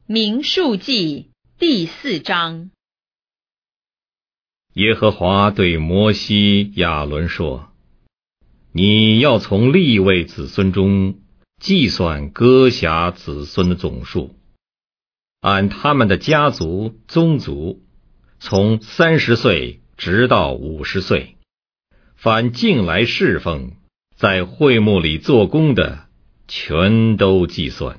民数记第4章。 耶和华对摩西、亚伦说：你要从利未子孙中计算哥辖子孙的总数，按他们的家族、宗族，从30岁直到50岁，凡进来侍奉，在会幕里做工的，全都计算。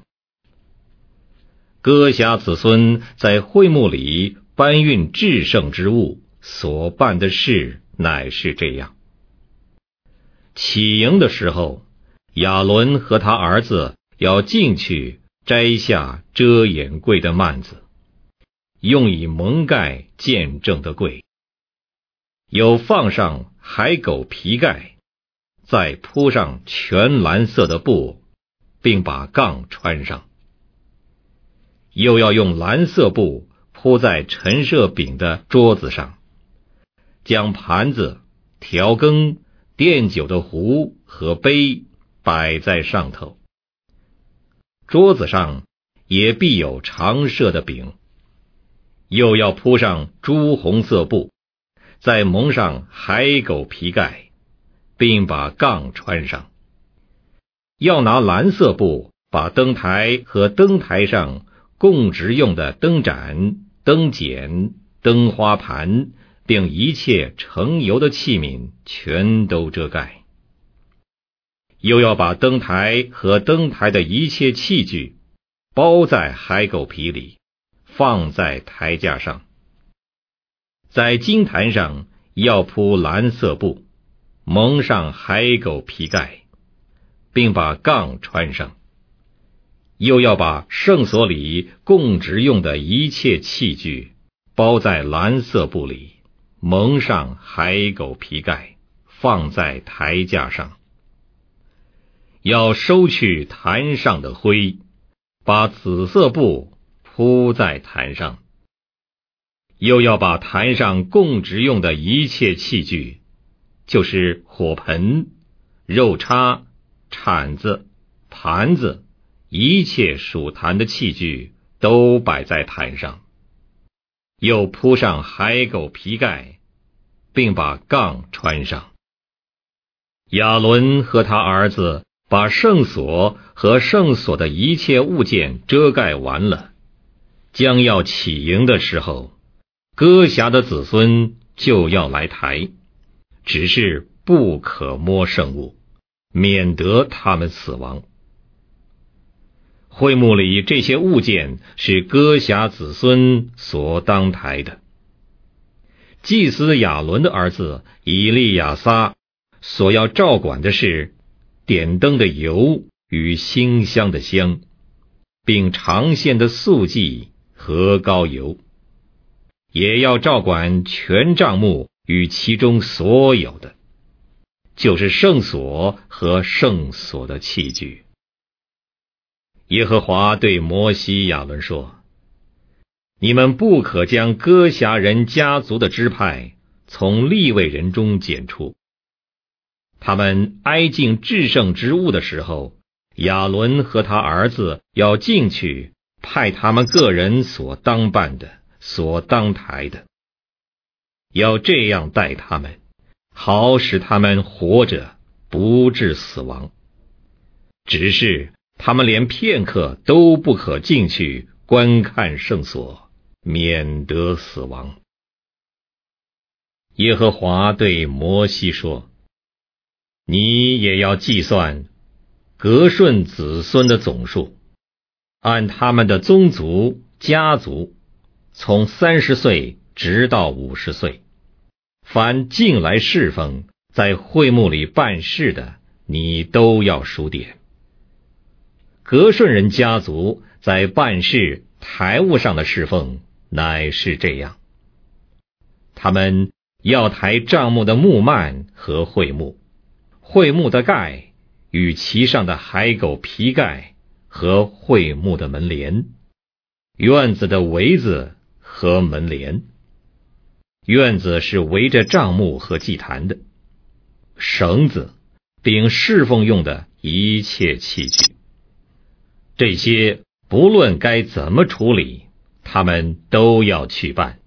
哥辖子孙在会幕里搬运至圣之物所办的事乃是这样：起营的时候，亚伦和他儿子要进去摘下遮掩柜的幔子，用以蒙盖见证的柜，有放上海狗皮盖，再铺上全蓝色的布，并把杠穿上。又要用蓝色布铺在陈设饼的桌子上，将盘子、调羹、奠酒的壶和杯摆在上头。桌子上也必有常设的饼。又要铺上朱红色布，再蒙上海狗皮盖，并把杠穿上。要拿蓝色布把灯台和灯台上供职用的灯盏、灯剪、灯花盘，并一切盛油的器皿全都遮盖。又要把灯台和灯台的一切器具包在海狗皮里，放在台架上。在金坛上要铺蓝色布，蒙上海狗皮盖，并把杠穿上。又要把圣所里供职用的一切器具包在蓝色布里，蒙上海狗皮盖，放在台架上。要收去坛上的灰，把紫色布铺在坛上。又要把坛上供职用的一切器具，就是火盆、肉叉、铲子、盘子，一切属坛的器具都摆在坛上，又铺上海狗皮盖，并把杠穿上。亚伦和他儿子把圣所和圣所的一切物件遮盖完了，将要起营的时候，哥辖的子孙就要来抬，只是不可摸圣物，免得他们死亡。会幕里这些物件是哥辖子孙所当抬的。祭司亚伦的儿子以利亚撒所要照管的是点灯的油与馨香的香，并常献的素祭和膏油，也要照管全帐幕与其中所有的，就是圣所和圣所的器具。耶和华对摩西、亚伦说：你们不可将哥辖人家族的支派从利未人中剪出。他们挨近至圣之物的时候，亚伦和他儿子要进去，派他们个人所当办的、所当抬的，要这样待他们，好使他们活着，不致死亡。只是他们连片刻都不可进去观看圣所，免得死亡。耶和华对摩西说：你也要计算革顺子孙的总数，按他们的宗族、家族，从30岁直到50岁，凡进来侍奉，在会幕里办事的，你都要数点。革顺人家族在办事台务上的侍奉乃是这样：他们要抬帐幕的幕幔和会幕，会幕的盖与其上的海狗皮盖和会幕的门帘，院子的围子和门帘。院子是围着帐幕和祭坛的，绳子并侍奉用的一切器具。这些不论该怎么处理，他们都要去办。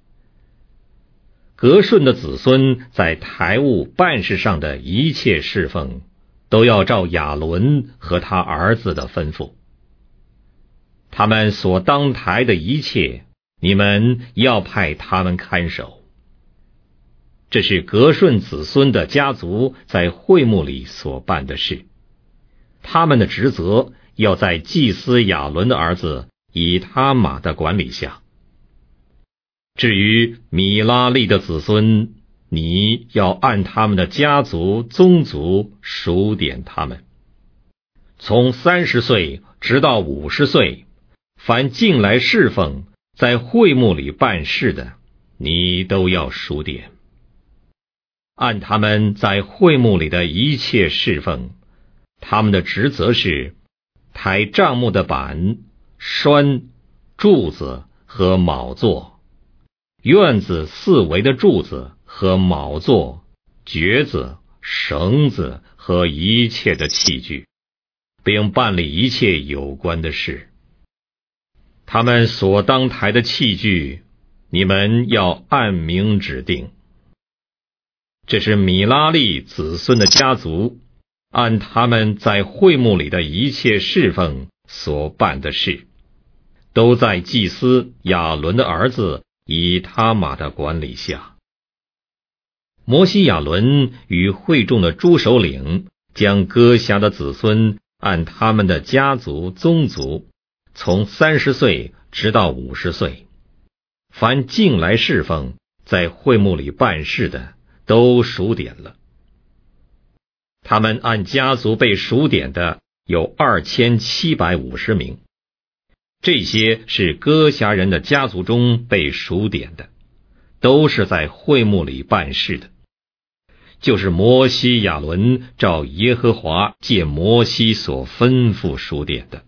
革顺的子孙在台务办事上的一切侍奉，都要照亚伦和他儿子的吩咐。他们所当台的一切，你们要派他们看守。这是革顺子孙的家族在会幕里所办的事。他们的职责要在祭司亚伦的儿子以他玛的管理下。至于米拉利的子孙，你要按他们的家族宗族数点他们。从30岁直到50岁，凡进来侍奉在会幕里办事的，你都要数点。按他们在会幕里的一切侍奉，他们的职责是抬帐幕的板、栓、柱子和卯座，院子四围的柱子和卯座、橛子、绳子和一切的器具，并办理一切有关的事。他们所当抬的器具，你们要按名指定。这是米拉利子孙的家族按他们在会幕里的一切侍奉所办的事，都在祭司亚伦的儿子以他玛的管理下。摩西亚伦与会众的诸首领将歌辖的子孙按他们的家族宗族，从30岁直到50岁，凡进来侍奉在会幕里办事的，都数点了。他们按家族被数点的有2750名，这些是歌辖人的家族中被数点的，都是在会幕里办事的，就是摩西亚伦照耶和华借摩西所吩咐数点的。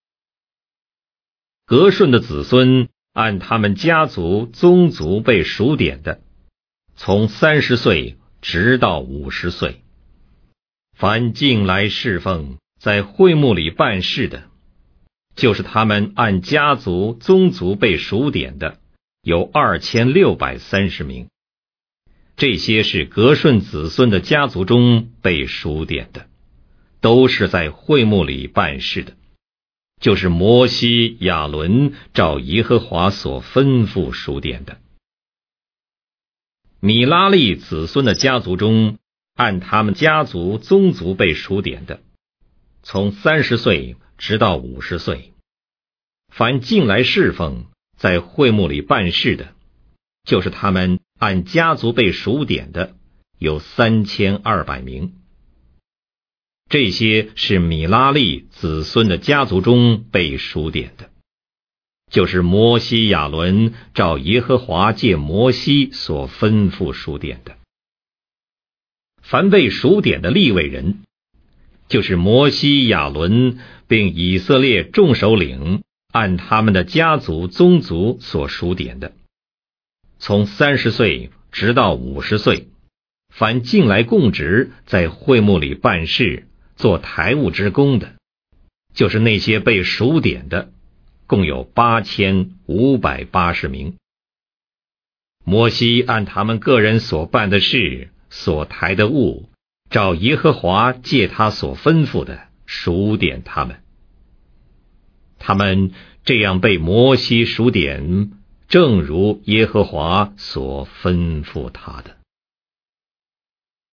革顺的子孙按他们家族宗族被数点的，从30岁直到50岁，凡进来侍奉在会幕里办事的，就是他们按家族宗族被数点的，有2630名，这些是革顺子孙的家族中被数点的，都是在会幕里办事的，就是摩西亚伦照耶和华所吩咐数点的。米拉利子孙的家族中按他们家族宗族被数点的，从30岁直到50岁，凡进来侍奉在会幕里办事的，就是他们按家族被数点的，有3200名，这些是米拉利子孙的家族中被数点的，就是摩西亚伦照耶和华借摩西所吩咐数点的。凡被数点的利未人，就是摩西亚伦并以色列众首领按他们的家族宗族所数点的，从30岁直到50岁，凡进来供职在会幕里办事做台务之工的，就是那些被数点的，共有8580名。摩西按他们个人所办的事所抬的物，照耶和华借他所吩咐的数点他们。他们这样被摩西数点，正如耶和华所吩咐他的。